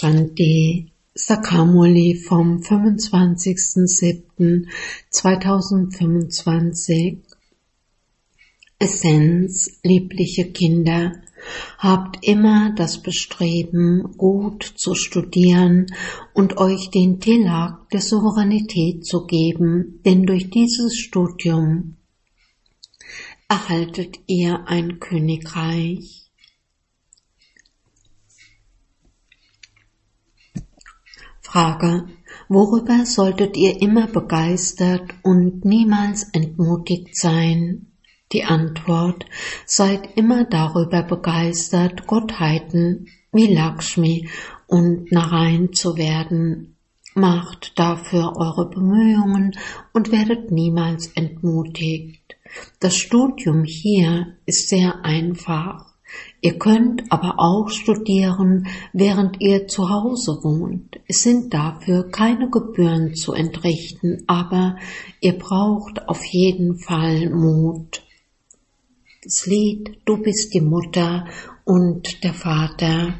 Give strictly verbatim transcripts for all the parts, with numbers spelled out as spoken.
Shanti Sakamuli vom fünfundzwanzigsten siebten zweitausendfünfundzwanzig. Essenz, liebliche Kinder, habt immer das Bestreben, gut zu studieren und euch den Tilak der Souveränität zu geben, denn durch dieses Studium erhaltet ihr ein Königreich. Frage: Worüber solltet ihr immer begeistert und niemals entmutigt sein? Die Antwort: Seid immer darüber begeistert, Gottheiten wie Lakshmi und Narayan zu werden. Macht dafür eure Bemühungen und werdet niemals entmutigt. Das Studium hier ist sehr einfach. Ihr könnt aber auch studieren, während ihr zu Hause wohnt. Es sind dafür keine Gebühren zu entrichten, aber ihr braucht auf jeden Fall Mut. Das Lied Du bist die Mutter und der Vater.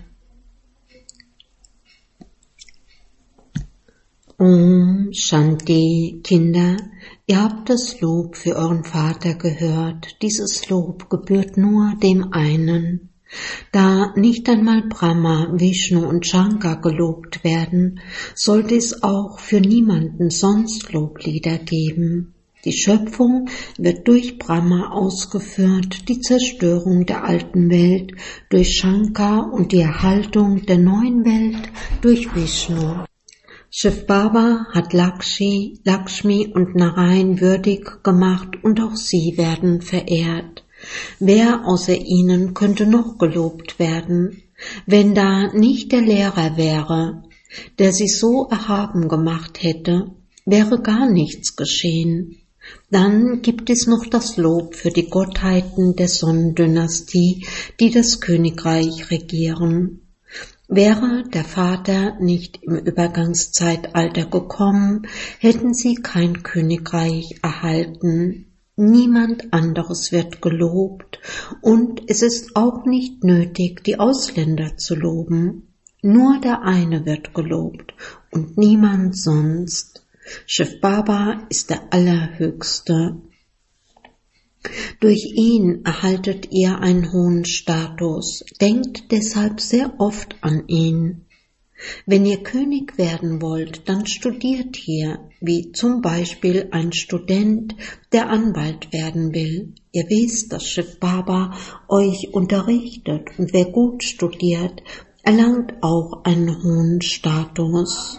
Om Shanti, Kinder, ihr habt das Lob für euren Vater gehört. Dieses Lob gebührt nur dem einen. Da nicht einmal Brahma, Vishnu und Shankar gelobt werden, sollte es auch für niemanden sonst Loblieder geben. Die Schöpfung wird durch Brahma ausgeführt, die Zerstörung der alten Welt durch Shankar und die Erhaltung der neuen Welt durch Vishnu. Shiv Baba hat Lakshmi, Lakshmi und Narayan würdig gemacht und auch sie werden verehrt. Wer außer ihnen könnte noch gelobt werden, wenn da nicht der Lehrer wäre, der sie so erhaben gemacht hätte, wäre gar nichts geschehen. Dann gibt es noch das Lob für die Gottheiten der Sonnendynastie, die das Königreich regieren. Wäre der Vater nicht im Übergangszeitalter gekommen, hätten sie kein Königreich erhalten. Niemand anderes wird gelobt und es ist auch nicht nötig, die Ausländer zu loben. Nur der eine wird gelobt und niemand sonst. Shiv Baba ist der Allerhöchste. Durch ihn erhaltet ihr einen hohen Status. Denkt deshalb sehr oft an ihn. Wenn ihr König werden wollt, dann studiert hier, wie zum Beispiel ein Student, der Anwalt werden will. Ihr wisst, dass Shiv Baba euch unterrichtet und wer gut studiert, erlangt auch einen hohen Status.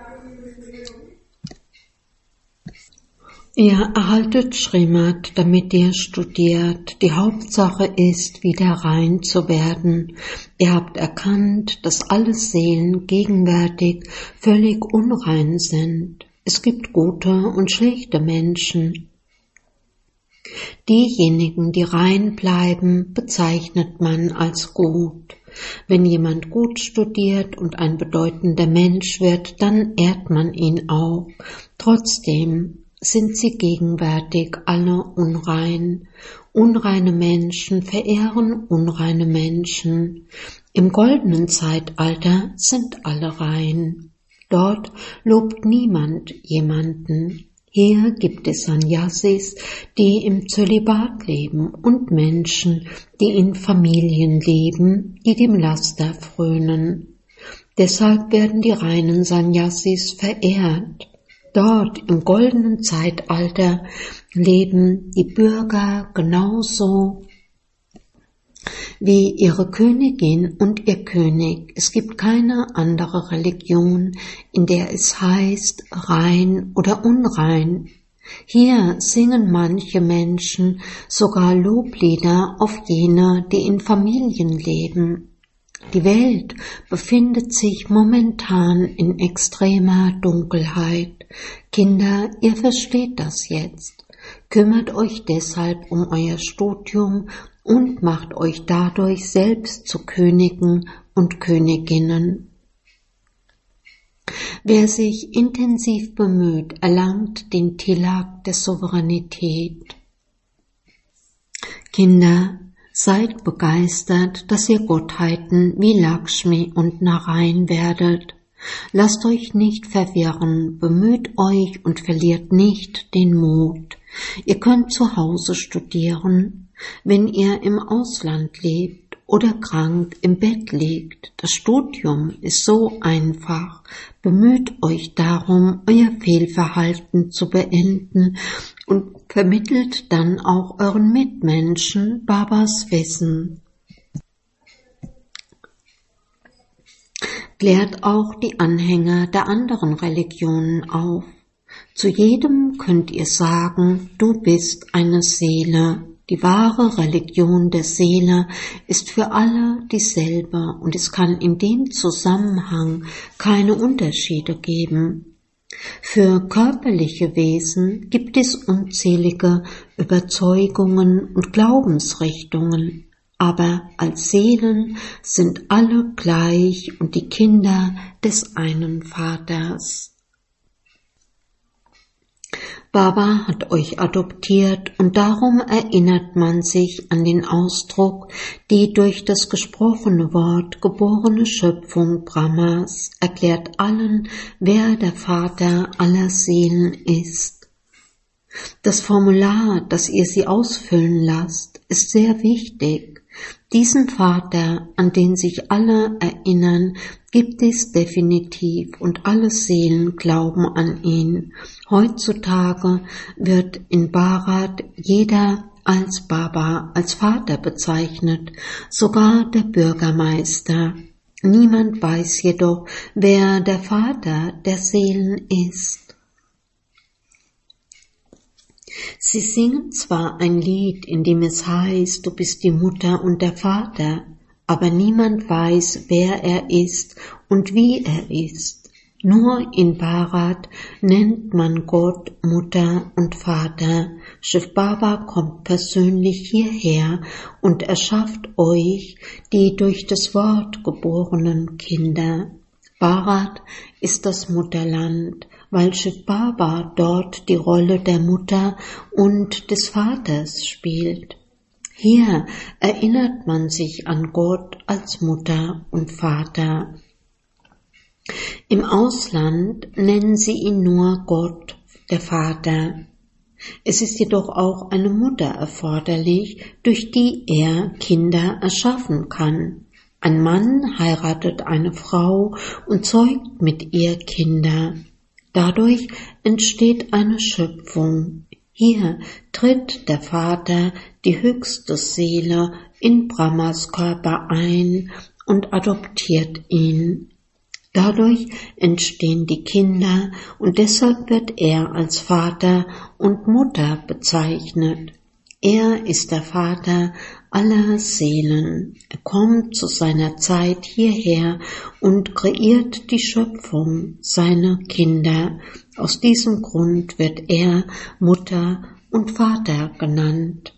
Ihr erhaltet Srimad, damit ihr studiert. Die Hauptsache ist, wieder rein zu werden. Ihr habt erkannt, dass alle Seelen gegenwärtig völlig unrein sind. Es gibt gute und schlechte Menschen. Diejenigen, die rein bleiben, bezeichnet man als gut. Wenn jemand gut studiert und ein bedeutender Mensch wird, dann ehrt man ihn auch. Trotzdem sind sie gegenwärtig alle unrein. Unreine Menschen verehren unreine Menschen. Im goldenen Zeitalter sind alle rein. Dort lobt niemand jemanden. Hier gibt es Sannyasis, die im Zölibat leben und Menschen, die in Familien leben, die dem Laster frönen. Deshalb werden die reinen Sannyasis verehrt. Dort im goldenen Zeitalter leben die Bürger genauso wie ihre Königin und ihr König. Es gibt keine andere Religion, in der es heißt rein oder unrein. Hier singen manche Menschen sogar Loblieder auf jene, die in Familien leben. Die Welt befindet sich momentan in extremer Dunkelheit. Kinder, ihr versteht das jetzt. Kümmert euch deshalb um euer Studium und macht euch dadurch selbst zu Königen und Königinnen. Wer sich intensiv bemüht, erlangt den Tilak der Souveränität. Kinder, Seid begeistert, dass ihr Gottheiten wie Lakshmi und Narayan werdet. Lasst euch nicht verwirren, bemüht euch und verliert nicht den Mut. Ihr könnt zu Hause studieren, wenn ihr im Ausland lebt oder krank im Bett liegt. Das Studium ist so einfach. Bemüht euch darum, euer Fehlverhalten zu beenden und vermittelt dann auch euren Mitmenschen Babas Wissen. Klärt auch die Anhänger der anderen Religionen auf. Zu jedem könnt ihr sagen, du bist eine Seele. Die wahre Religion der Seele ist für alle dieselbe und es kann in dem Zusammenhang keine Unterschiede geben. Für körperliche Wesen gibt es unzählige Überzeugungen und Glaubensrichtungen, aber als Seelen sind alle gleich und die Kinder des einen Vaters. Baba hat euch adoptiert und darum erinnert man sich an den Ausdruck, die durch das gesprochene Wort geborene Schöpfung Brahmas erklärt allen, wer der Vater aller Seelen ist. Das Formular, das ihr sie ausfüllen lasst, ist sehr wichtig. Diesen Vater, an den sich alle erinnern, gibt es definitiv und alle Seelen glauben an ihn. Heutzutage wird in Bharat jeder als Baba, als Vater bezeichnet, sogar der Bürgermeister. Niemand weiß jedoch, wer der Vater der Seelen ist. Sie singen zwar ein Lied, in dem es heißt, du bist die Mutter und der Vater, aber niemand weiß, wer er ist und wie er ist. Nur in Bharat nennt man Gott Mutter und Vater. Shiv Baba kommt persönlich hierher und erschafft euch die durch das Wort geborenen Kinder. Bharat ist das Mutterland, weil Shiv Baba dort die Rolle der Mutter und des Vaters spielt. Hier erinnert man sich an Gott als Mutter und Vater. Im Ausland nennen sie ihn nur Gott, der Vater. Es ist jedoch auch eine Mutter erforderlich, durch die er Kinder erschaffen kann. Ein Mann heiratet eine Frau und zeugt mit ihr Kinder. Dadurch entsteht eine Schöpfung. Hier tritt der Vater, die höchste Seele, in Brahmas Körper ein und adoptiert ihn. Dadurch entstehen die Kinder und deshalb wird er als Vater und Mutter bezeichnet. Er ist der Vater aller Seelen. Er kommt zu seiner Zeit hierher und kreiert die Schöpfung, seine Kinder. Aus diesem Grund wird er Mutter und Vater genannt.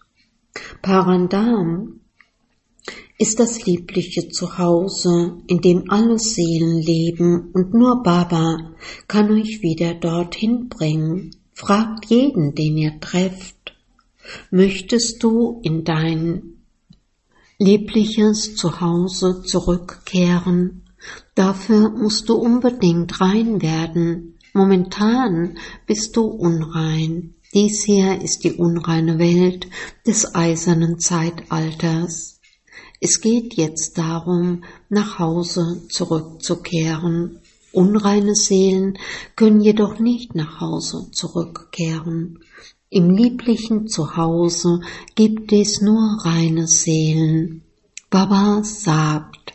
Parandam ist das liebliche Zuhause, in dem alle Seelen leben und nur Baba kann euch wieder dorthin bringen. Fragt jeden, den ihr trefft. Möchtest du in dein liebliches Zuhause zurückkehren? Dafür musst du unbedingt rein werden. Momentan bist du unrein. Dies hier ist die unreine Welt des eisernen Zeitalters. Es geht jetzt darum, nach Hause zurückzukehren. Unreine Seelen können jedoch nicht nach Hause zurückkehren. Im lieblichen Zuhause gibt es nur reine Seelen. Baba sagt,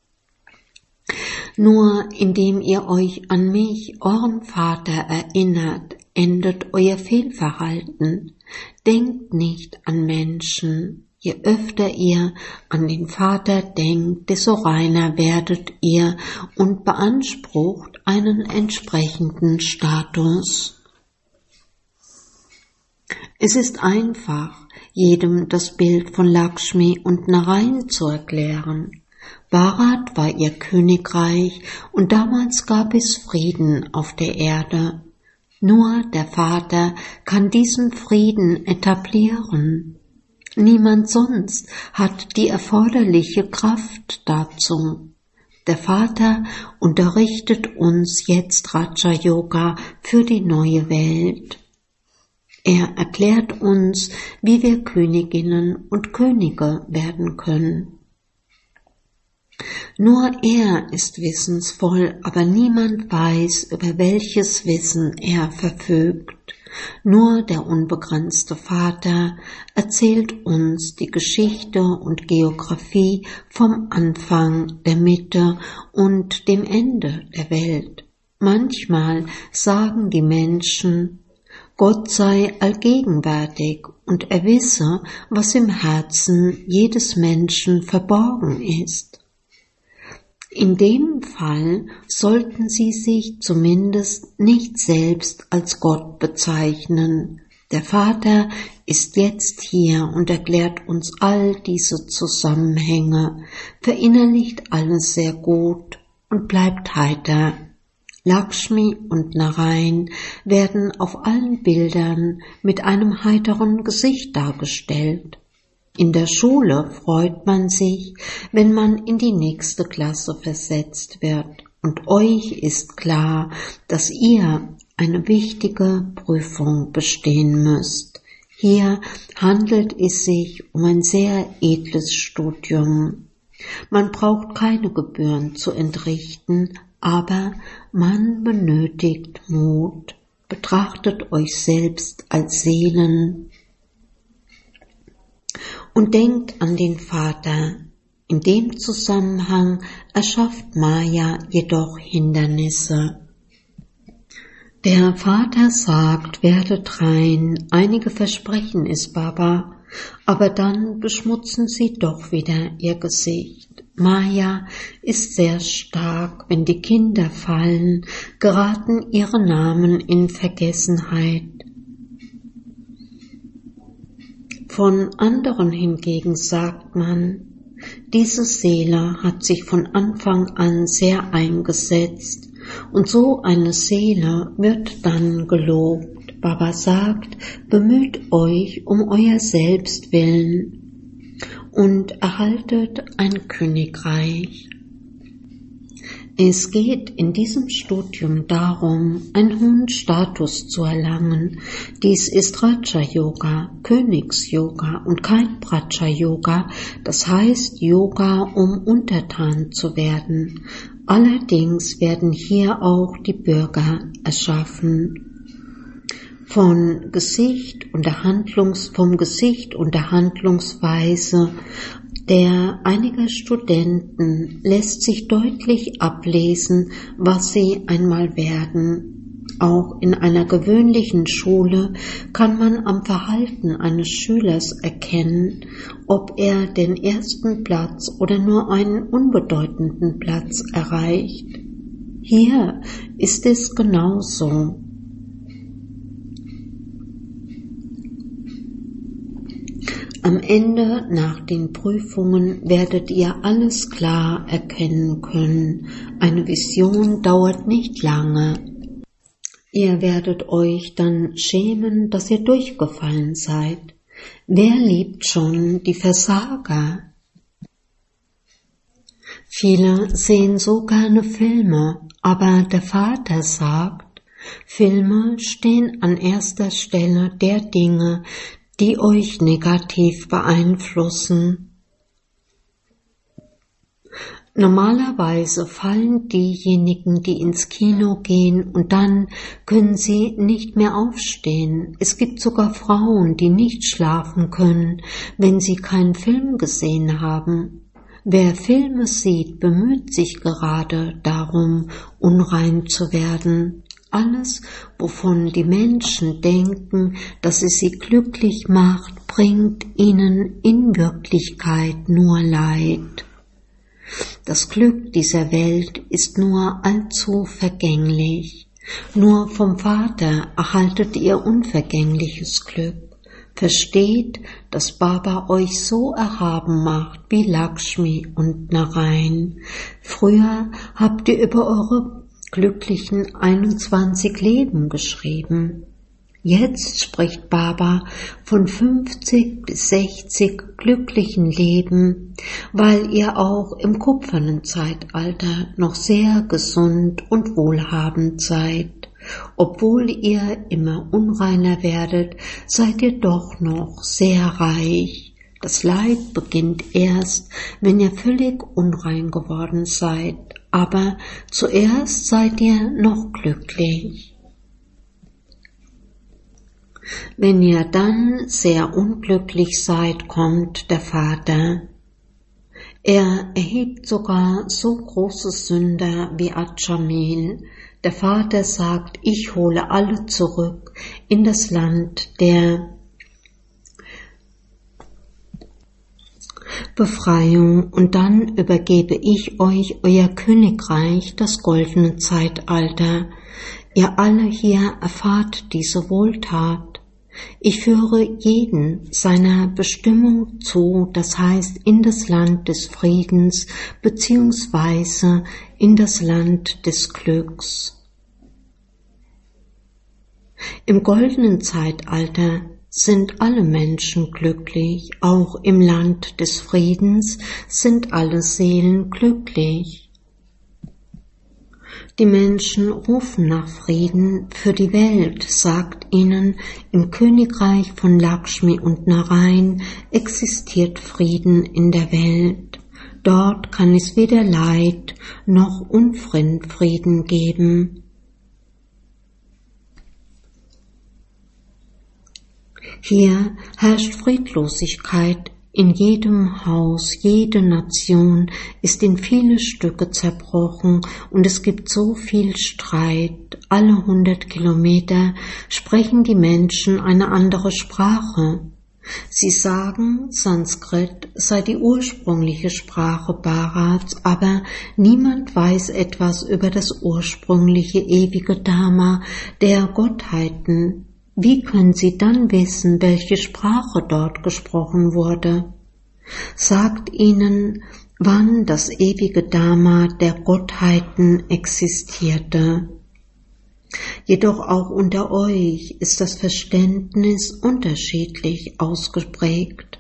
nur indem ihr euch an mich, euren Vater, erinnert, endet euer Fehlverhalten. Denkt nicht an Menschen. Je öfter ihr an den Vater denkt, desto reiner werdet ihr und beansprucht einen entsprechenden Status. Es ist einfach, jedem das Bild von Lakshmi und Narayan zu erklären. Bharat war ihr Königreich und damals gab es Frieden auf der Erde. Nur der Vater kann diesen Frieden etablieren. Niemand sonst hat die erforderliche Kraft dazu. Der Vater unterrichtet uns jetzt Raja Yoga für die neue Welt. Er erklärt uns, wie wir Königinnen und Könige werden können. Nur er ist wissensvoll, aber niemand weiß, über welches Wissen er verfügt. Nur der unbegrenzte Vater erzählt uns die Geschichte und Geographie vom Anfang, der Mitte und dem Ende der Welt. Manchmal sagen die Menschen, Gott sei allgegenwärtig und er wisse, was im Herzen jedes Menschen verborgen ist. In dem Fall sollten sie sich zumindest nicht selbst als Gott bezeichnen. Der Vater ist jetzt hier und erklärt uns all diese Zusammenhänge, verinnerlicht alles sehr gut und bleibt heiter. Lakshmi und Narayan werden auf allen Bildern mit einem heiteren Gesicht dargestellt. In der Schule freut man sich, wenn man in die nächste Klasse versetzt wird, und euch ist klar, dass ihr eine wichtige Prüfung bestehen müsst. Hier handelt es sich um ein sehr edles Studium. Man braucht keine Gebühren zu entrichten, aber man benötigt Mut. Betrachtet euch selbst als Seelen und denkt an den Vater. In dem Zusammenhang erschafft Maya jedoch Hindernisse. Der Vater sagt, werdet rein, einige versprechen es Baba, aber dann beschmutzen sie doch wieder ihr Gesicht. Maya ist sehr stark, wenn die Kinder fallen, geraten ihre Namen in Vergessenheit. Von anderen hingegen sagt man, diese Seele hat sich von Anfang an sehr eingesetzt und so eine Seele wird dann gelobt. Baba sagt, bemüht euch um euer Selbstwillen und erhaltet ein Königreich. Es geht in diesem Studium darum, einen hohen Status zu erlangen. Dies ist Raja Yoga, Königs-Yoga und kein Braja Yoga, das heißt Yoga, um untertan zu werden. Allerdings werden hier auch die Bürger erschaffen. Von Gesicht und der Handlungs, vom Gesicht und der Handlungsweise der einiger Studenten lässt sich deutlich ablesen, was sie einmal werden. Auch in einer gewöhnlichen Schule kann man am Verhalten eines Schülers erkennen, ob er den ersten Platz oder nur einen unbedeutenden Platz erreicht. Hier ist es genauso. Am Ende nach den Prüfungen werdet ihr alles klar erkennen können. Eine Vision dauert nicht lange. Ihr werdet euch dann schämen, dass ihr durchgefallen seid. Wer liebt schon die Versager? Viele sehen so gerne Filme, aber der Vater sagt, Filme stehen an erster Stelle der Dinge, die euch negativ beeinflussen. Normalerweise fallen diejenigen, die ins Kino gehen und dann können sie nicht mehr aufstehen. Es gibt sogar Frauen, die nicht schlafen können, wenn sie keinen Film gesehen haben. Wer Filme sieht, bemüht sich gerade darum, unrein zu werden. Alles, wovon die Menschen denken, dass es sie glücklich macht, bringt ihnen in Wirklichkeit nur Leid. Das Glück dieser Welt ist nur allzu vergänglich. Nur vom Vater erhaltet ihr unvergängliches Glück. Versteht, dass Baba euch so erhaben macht wie Lakshmi und Narayan. Früher habt ihr über eure glücklichen einundzwanzig Leben geschrieben. Jetzt spricht Baba von fünfzig bis sechzig glücklichen Leben, weil ihr auch im kupfernen Zeitalter noch sehr gesund und wohlhabend seid. Obwohl ihr immer unreiner werdet, seid ihr doch noch sehr reich. Das Leid beginnt erst, wenn ihr völlig unrein geworden seid, aber zuerst seid ihr noch glücklich. Wenn ihr dann sehr unglücklich seid, kommt der Vater. Er erhebt sogar so große Sünder wie Achamel. Der Vater sagt, ich hole alle zurück in das Land der Befreiung und dann übergebe ich euch euer Königreich, das goldene Zeitalter. Ihr alle hier erfahrt diese Wohltat. Ich führe jeden seiner Bestimmung zu, das heißt in das Land des Friedens beziehungsweise in das Land des Glücks. Im goldenen Zeitalter sind alle Menschen glücklich, auch im Land des Friedens sind alle Seelen glücklich. Die Menschen rufen nach Frieden für die Welt, sagt ihnen, im Königreich von Lakshmi und Narayan existiert Frieden in der Welt. Dort kann es weder Leid noch Unfrieden geben. Hier herrscht Friedlosigkeit. In jedem Haus, jede Nation ist in viele Stücke zerbrochen und es gibt so viel Streit. Alle hundert Kilometer sprechen die Menschen eine andere Sprache. Sie sagen, Sanskrit sei die ursprüngliche Sprache Bharats, aber niemand weiß etwas über das ursprüngliche ewige Dharma der Gottheiten. Wie können Sie dann wissen, welche Sprache dort gesprochen wurde? Sagt ihnen, wann das ewige Dharma der Gottheiten existierte. Jedoch auch unter euch ist das Verständnis unterschiedlich ausgeprägt.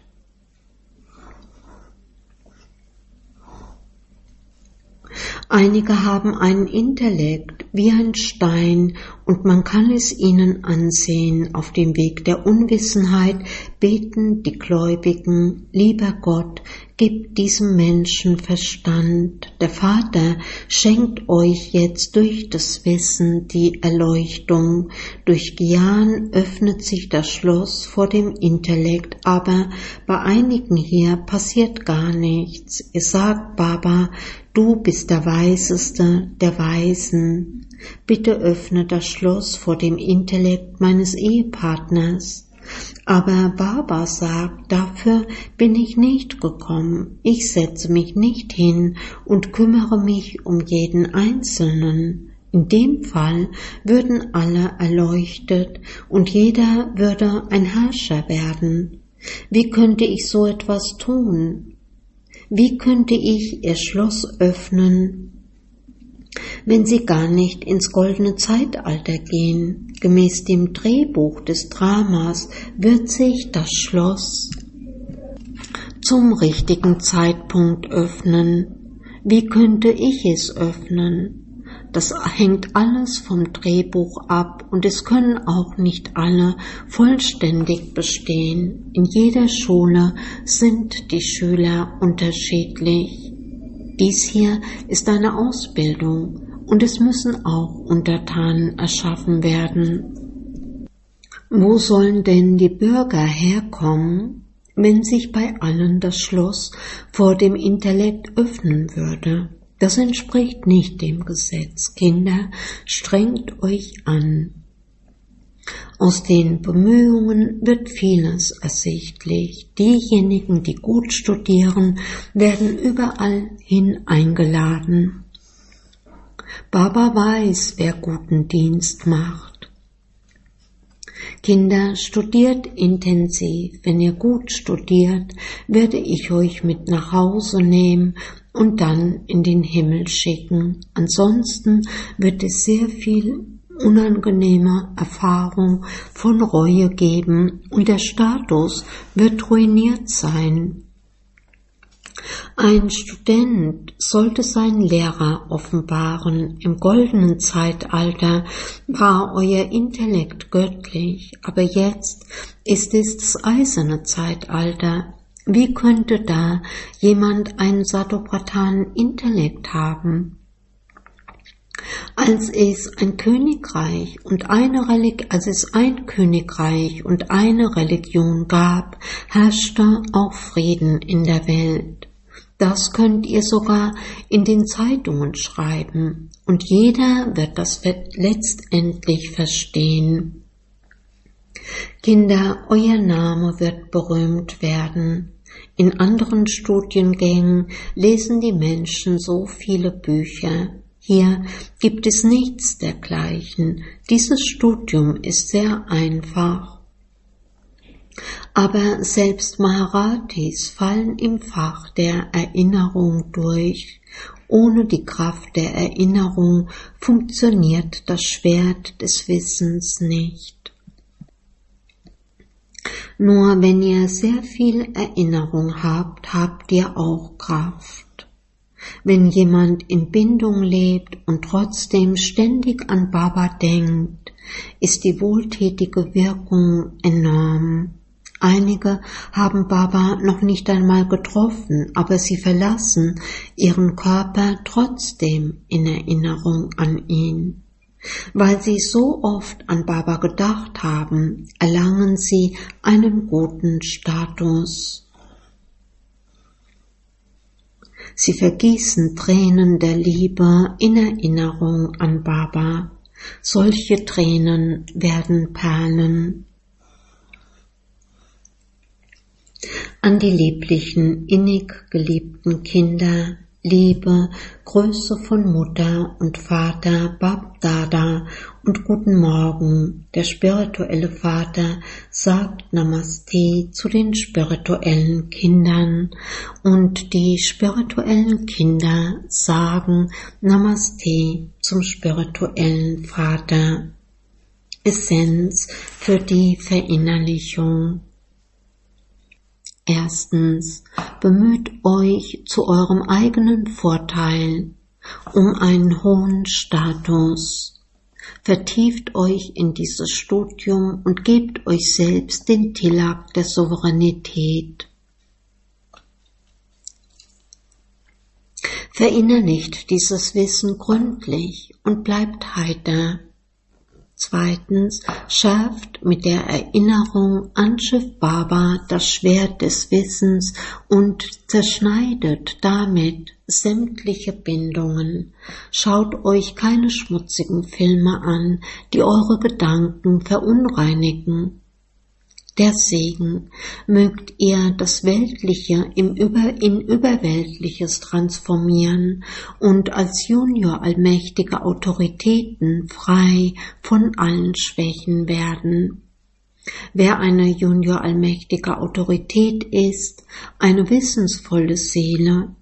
Einige haben einen Intellekt wie ein Stein und man kann es ihnen ansehen. Auf dem Weg der Unwissenheit beten die Gläubigen, lieber Gott, gib diesem Menschen Verstand. Der Vater schenkt euch jetzt durch das Wissen die Erleuchtung. Durch Gyan öffnet sich das Schloss vor dem Intellekt, aber bei einigen hier passiert gar nichts. Ihr sagt, Baba, du bist der Weiseste der Weisen. Bitte öffne das Schloss vor dem Intellekt meines Ehepartners. Aber Baba sagt, dafür bin ich nicht gekommen. Ich setze mich nicht hin und kümmere mich um jeden Einzelnen. In dem Fall würden alle erleuchtet und jeder würde ein Herrscher werden. Wie könnte ich so etwas tun? Wie könnte ich ihr Schloss öffnen, wenn sie gar nicht ins goldene Zeitalter gehen? Gemäß dem Drehbuch des Dramas wird sich das Schloss zum richtigen Zeitpunkt öffnen. Wie könnte ich es öffnen? Das hängt alles vom Drehbuch ab und es können auch nicht alle vollständig bestehen. In jeder Schule sind die Schüler unterschiedlich. Dies hier ist eine Ausbildung und es müssen auch Untertanen erschaffen werden. Wo sollen denn die Bürger herkommen, wenn sich bei allen das Schloss vor dem Intellekt öffnen würde? Das entspricht nicht dem Gesetz. Kinder, strengt euch an. Aus den Bemühungen wird vieles ersichtlich. Diejenigen, die gut studieren, werden überall hin eingeladen. Baba weiß, wer guten Dienst macht. Kinder, studiert intensiv. Wenn ihr gut studiert, werde ich euch mit nach Hause nehmen und dann in den Himmel schicken. Ansonsten wird es sehr viel unangenehme Erfahrung von Reue geben und der Status wird ruiniert sein. Ein Student sollte seinen Lehrer offenbaren. Im goldenen Zeitalter war euer Intellekt göttlich, aber jetzt ist es das eiserne Zeitalter. Wie könnte da jemand einen sadopratanen Intellekt haben? Als es ein Königreich und eine Relig- als es ein Königreich und eine Religion gab, herrschte auch Frieden in der Welt. Das könnt ihr sogar in den Zeitungen schreiben, und jeder wird das letztendlich verstehen. Kinder, euer Name wird berühmt werden. In anderen Studiengängen lesen die Menschen so viele Bücher. Hier gibt es nichts dergleichen. Dieses Studium ist sehr einfach. Aber selbst Maharatis fallen im Fach der Erinnerung durch. Ohne die Kraft der Erinnerung funktioniert das Schwert des Wissens nicht. Nur wenn ihr sehr viel Erinnerung habt, habt ihr auch Kraft. Wenn jemand in Bindung lebt und trotzdem ständig an Baba denkt, ist die wohltätige Wirkung enorm. Einige haben Baba noch nicht einmal getroffen, aber sie verlassen ihren Körper trotzdem in Erinnerung an ihn. Weil sie so oft an Baba gedacht haben, erlangen sie einen guten Status. Sie vergießen Tränen der Liebe in Erinnerung an Baba. Solche Tränen werden Perlen. An die lieblichen, innig geliebten Kinder, Liebe, Größe von Mutter und Vater, Bab Dada und guten Morgen. Der spirituelle Vater sagt Namaste zu den spirituellen Kindern und die spirituellen Kinder sagen Namaste zum spirituellen Vater. Essenz für die Verinnerlichung. Erstens, bemüht euch zu eurem eigenen Vorteil um einen hohen Status. Vertieft euch in dieses Studium und gebt euch selbst den Tilak der Souveränität. Verinnerlicht dieses Wissen gründlich und bleibt heiter. Zweitens, schärft mit der Erinnerung an Shiv Baba das Schwert des Wissens und zerschneidet damit sämtliche Bindungen. Schaut euch keine schmutzigen Filme an, die eure Gedanken verunreinigen. Der Segen, mögt ihr das Weltliche im Über, in Überweltliches transformieren und als Junior allmächtige Autoritäten frei von allen Schwächen werden. Wer eine Junior allmächtige Autorität ist, eine wissensvolle Seele,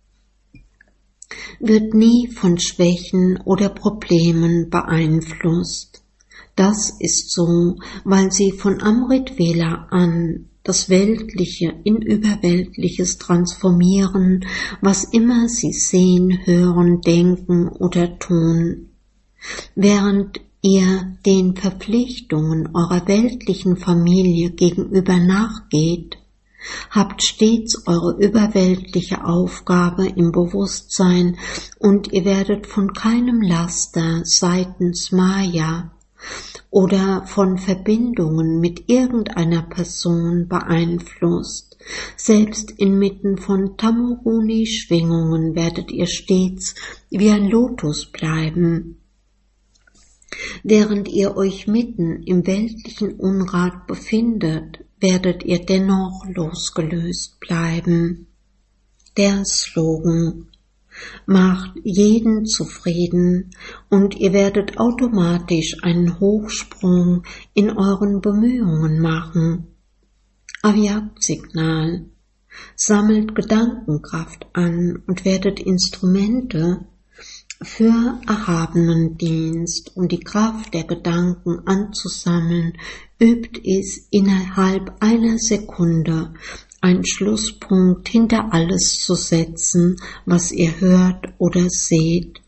wird nie von Schwächen oder Problemen beeinflusst. Das ist so, weil sie von Amrit Vela an das Weltliche in Überweltliches transformieren, was immer sie sehen, hören, denken oder tun. Während ihr den Verpflichtungen eurer weltlichen Familie gegenüber nachgeht, habt stets eure überweltliche Aufgabe im Bewusstsein und ihr werdet von keinem Laster seitens Maya oder von Verbindungen mit irgendeiner Person beeinflusst. Selbst inmitten von Tamoguni-Schwingungen werdet ihr stets wie ein Lotus bleiben. Während ihr euch mitten im weltlichen Unrat befindet, werdet ihr dennoch losgelöst bleiben. Der Slogan: Macht jeden zufrieden und ihr werdet automatisch einen Hochsprung in euren Bemühungen machen. Avyak-Signal: Sammelt Gedankenkraft an und werdet Instrumente Für erhabenen Dienst, um die Kraft der Gedanken anzusammeln, übt es innerhalb einer Sekunde, einen Schlusspunkt hinter alles zu setzen, was ihr hört oder seht.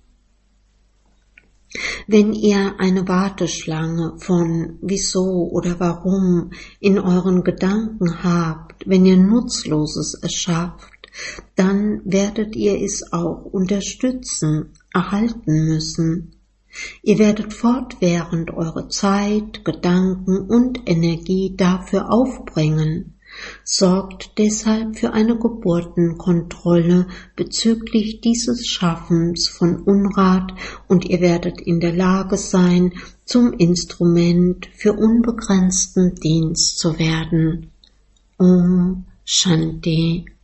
Wenn ihr eine Warteschlange von wieso oder warum in euren Gedanken habt, wenn ihr Nutzloses erschafft, dann werdet ihr es auch unterstützen, erhalten müssen. Ihr werdet fortwährend eure Zeit, Gedanken und Energie dafür aufbringen. Sorgt deshalb für eine Geburtenkontrolle bezüglich dieses Schaffens von Unrat und ihr werdet in der Lage sein, zum Instrument für unbegrenzten Dienst zu werden. Om Shanti.